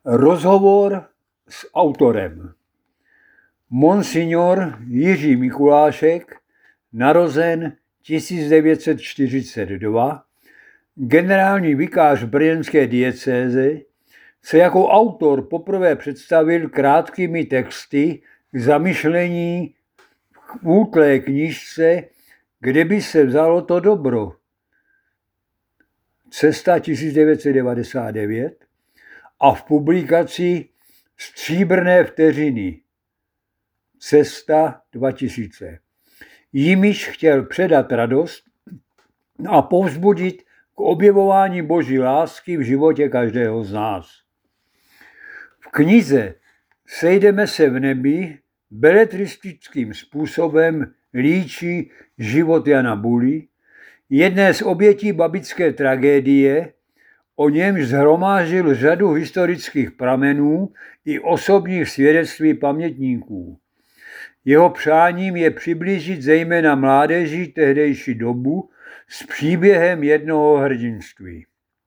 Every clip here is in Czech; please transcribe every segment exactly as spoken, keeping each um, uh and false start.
Rozhovor s autorem. Monsignor Jiří Mikulášek, narozen tisíc devět set čtyřicet dva, generální vikář brněnské diecéze, se jako autor poprvé představil krátkými texty k zamyšlení v útlé knížce Kde by se vzalo to dobro? Cesta tisíc devět set devadesát devět a v publikaci Stříbrné vteřiny Cesta dva tisíce. Jimiž chtěl předat radost a povzbudit k objevování Boží lásky v životě každého z nás. V knize Sejdeme se v nebi beletristickým způsobem líčí život Jana Buly, jedné z obětí babičské tragédie, o němž shromáždil řadu historických pramenů i osobních svědectví pamětníků. Jeho přáním je přiblížit zejména mládeži tehdejší dobu s příběhem jednoho hrdinství.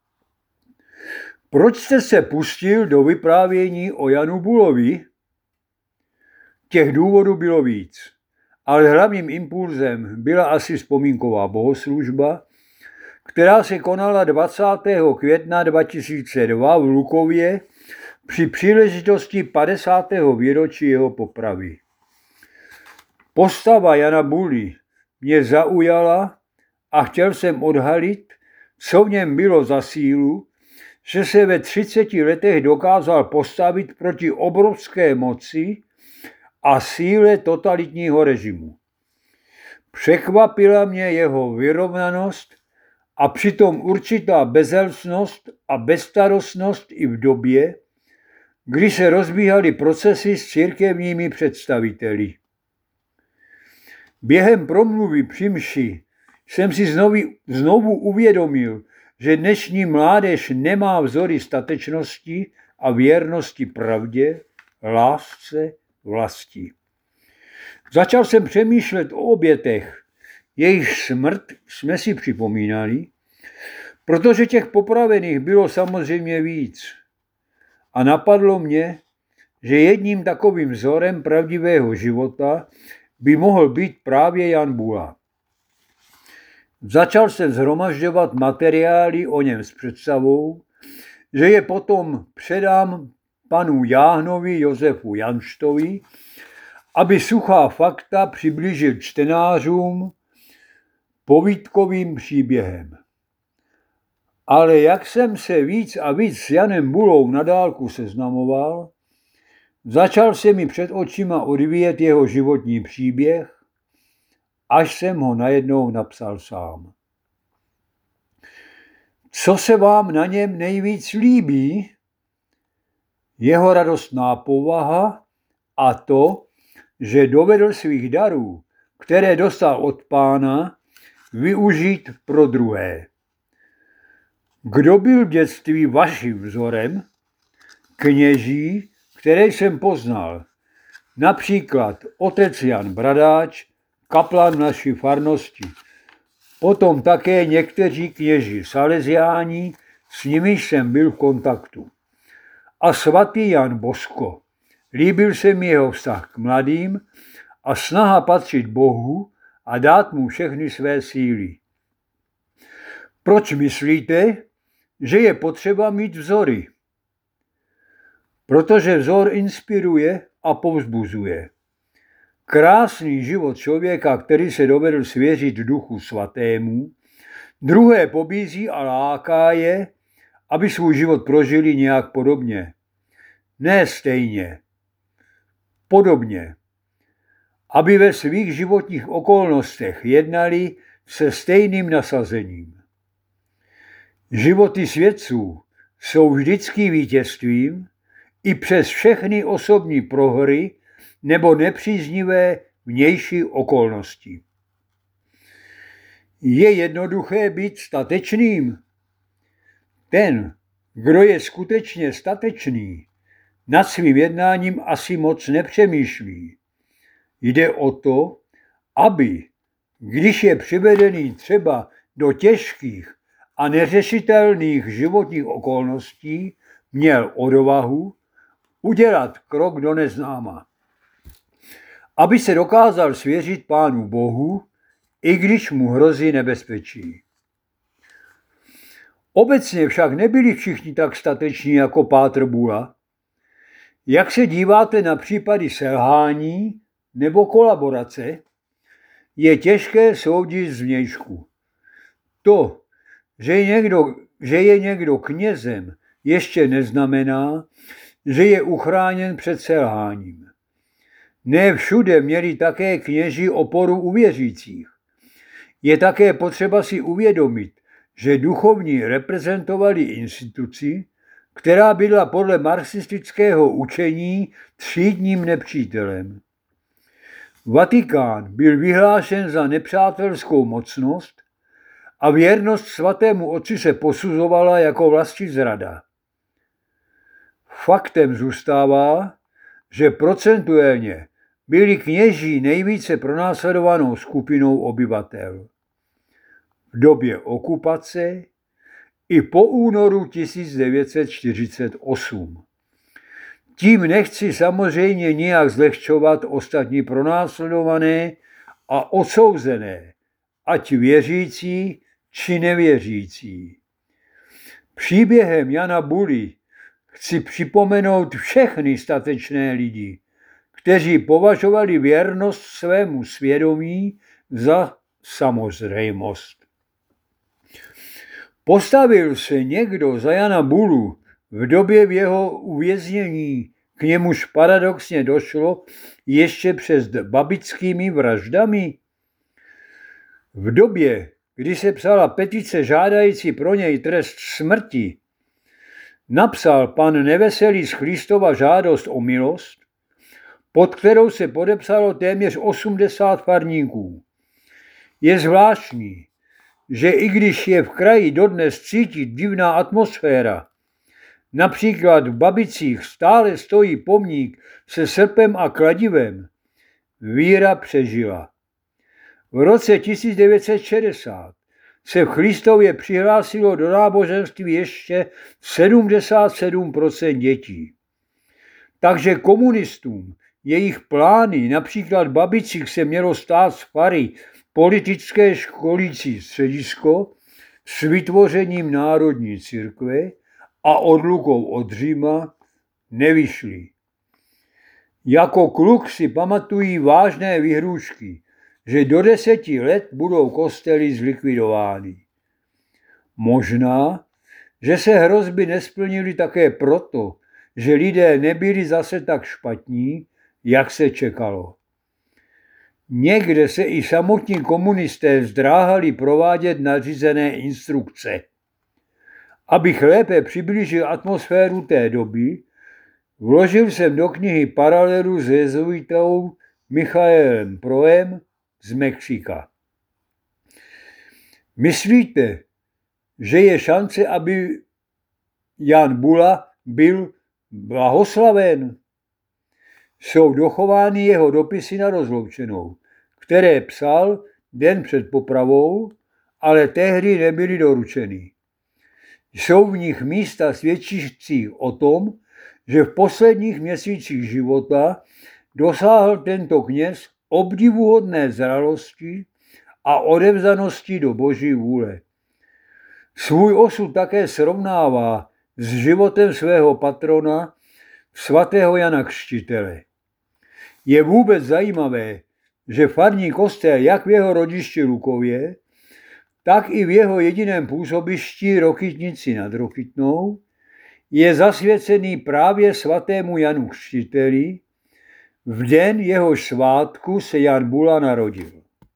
Proč jste se pustil do vyprávění o Janu Bulovi? Těch důvodů bylo víc, ale hlavním impulzem byla asi vzpomínková bohoslužba, která se konala dvacátého května dva tisíce dva v Lukově při příležitosti padesátého výročí jeho popravy. Postava Jana Buly mě zaujala a chtěl jsem odhalit, co v něm bylo za sílu, že se ve třiceti letech dokázal postavit proti obrovské moci a síle totalitního režimu. Překvapila mě jeho vyrovnanost a přitom určitá bezelstnost a bezstarostnost i v době, kdy se rozbíhaly procesy s církevními představiteli. Během promluvy při mši jsem si znovu, znovu uvědomil, že dnešní mládež nemá vzory statečnosti a věrnosti pravdě, lásce, vlasti. Začal jsem přemýšlet o obětech, jejich smrt jsme si připomínali, protože těch popravených bylo samozřejmě víc. A napadlo mě, že jedním takovým vzorem pravdivého života by mohl být právě Jan Bula. Začal jsem shromažďovat materiály o něm s představou, že je potom předám panu Jáhnovi Josefu Janštovi, aby suchá fakta přiblížil čtenářům povídkovým příběhem. Ale jak jsem se víc a víc s Janem Bulou na dálku seznamoval, začal se mi před očima odvíjet jeho životní příběh, až jsem ho najednou napsal sám. Co se vám na něm nejvíc líbí? Jeho radostná povaha a to, že dovedl svých darů, které dostal od Pána, využít pro druhé. Kdo byl v dětství vaším vzorem? Kněží, které jsem poznal. Například otec Jan Bradáč, kaplan naší farnosti. Potom také někteří kněží Salesiáni, s nimiž jsem byl v kontaktu. A svatý Jan Bosko. Líbil se mi jeho vztah k mladým a snaha patřit Bohu a dát mu všechny své síly. Proč myslíte, že je potřeba mít vzory? Protože vzor inspiruje a povzbuzuje. Krásný život člověka, který se dovedl svěřit Duchu Svatému, druhé pobízí a láká je, aby svůj život prožili nějak podobně. Ne stejně, podobně. Aby ve svých životních okolnostech jednali se stejným nasazením. Životy svědců jsou vždycky vítězstvím i přes všechny osobní prohry nebo nepříznivé vnější okolnosti. Je jednoduché být statečným? Ten, kdo je skutečně statečný, nad svým jednáním asi moc nepřemýšlí. Jde o to, aby, když je přivedený třeba do těžkých a neřešitelných životních okolností, měl odvahu udělat krok do neznáma, aby se dokázal svěřit Pánu Bohu, i když mu hrozí nebezpečí. Obecně však nebyli všichni tak stateční jako Pátr Bula. Jak se díváte na případy selhání nebo kolaborace, je těžké soudit zvnějšku. To, že je někdo, že je někdo knězem, ještě neznamená, že je uchráněn před selháním. Ne všude měli také kněži oporu u věřících. Je také potřeba si uvědomit, že duchovní reprezentovali instituci, která byla podle marxistického učení třídním nepřítelem. Vatikán byl vyhlášen za nepřátelskou mocnost a věrnost svatému otci se posuzovala jako vlastizrada. Faktem zůstává, že procentuálně byli kněží nejvíce pronásledovanou skupinou obyvatel. V době okupace i po únoru tisíc devět set čtyřicet osm. Tím nechci samozřejmě nijak zlehčovat ostatní pronásledované a odsouzené, ať věřící či nevěřící. Příběhem Jana Buly chci připomenout všechny statečné lidi, kteří považovali věrnost svému svědomí za samozřejmost. Postavil se někdo za Jana Bulu v době v jeho uvěznění, k němuž paradoxně došlo ještě před babickými vraždami? V době, kdy se psala petice žádající pro něj trest smrti, napsal pan Neveselý z Christova žádost o milost, pod kterou se podepsalo téměř osmdesát farníků. Je zvláštní, že i když je v kraji dodnes cítit divná atmosféra, například v Babicích stále stojí pomník se srpem a kladivem, víra přežila. V roce tisíc devět set šedesát se v Christově přihlásilo do náboženství ještě sedmdesát sedm procent dětí. Takže komunistům jejich plány, například v Babicích se mělo stát z fary politické školící středisko s vytvořením národní církve a odlukou od Říma, nevyšly. Jako kluk si pamatují vážné vyhrůžky, že do deseti let budou kostely zlikvidovány. Možná, že se hrozby nesplnily také proto, že lidé nebyli zase tak špatní, jak se čekalo. Někde se i samotní komunisté zdráhali provádět nařízené instrukce. Abych lépe přiblížil atmosféru té doby, vložil jsem do knihy paralelu s jezuitou Michaelem Proem z Mexika. Myslíte, že je šance, aby Jan Bula byl blahoslaven? Jsou dochovány jeho dopisy na rozloučenou, které psal den před popravou, ale tehdy nebyly doručeny. Jsou v nich místa svědčící o tom, že v posledních měsících života dosáhl tento kněz obdivuhodné zralosti a odevzdanosti do Boží vůle. Svůj osud také srovnává s životem svého patrona, svatého Jana Křtitele. Je vůbec zajímavé, že farní kostel jak v jeho rodišti Lukově, tak i v jeho jediném působišti Rokytnici nad Rokytnou je zasvěcený právě svatému Janu Křtiteli. V den jehož svátku se Jan Bula narodil.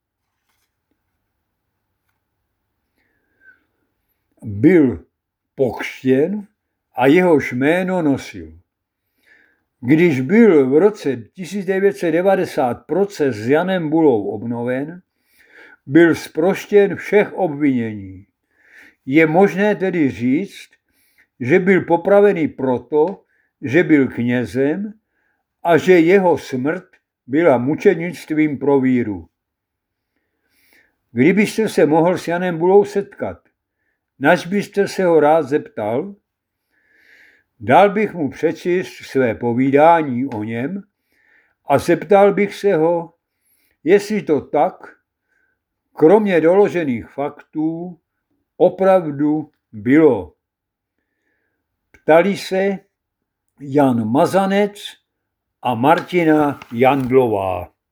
Byl pokřtěn a jehož jméno nosil. Když byl v roce tisíc devět set devadesát proces s Janem Bulou obnoven, byl zproštěn všech obvinění. Je možné tedy říct, že byl popravený proto, že byl knězem a že jeho smrt byla mučenictvím pro víru. Kdybyste se mohl s Janem Bulou setkat, nač byste se ho rád zeptal? Dal bych mu přečíst své povídání o něm a zeptal bych se ho, jestli to tak, kromě doložených faktů, opravdu bylo. Ptali se Jan Mazanec a Martina Jandlová.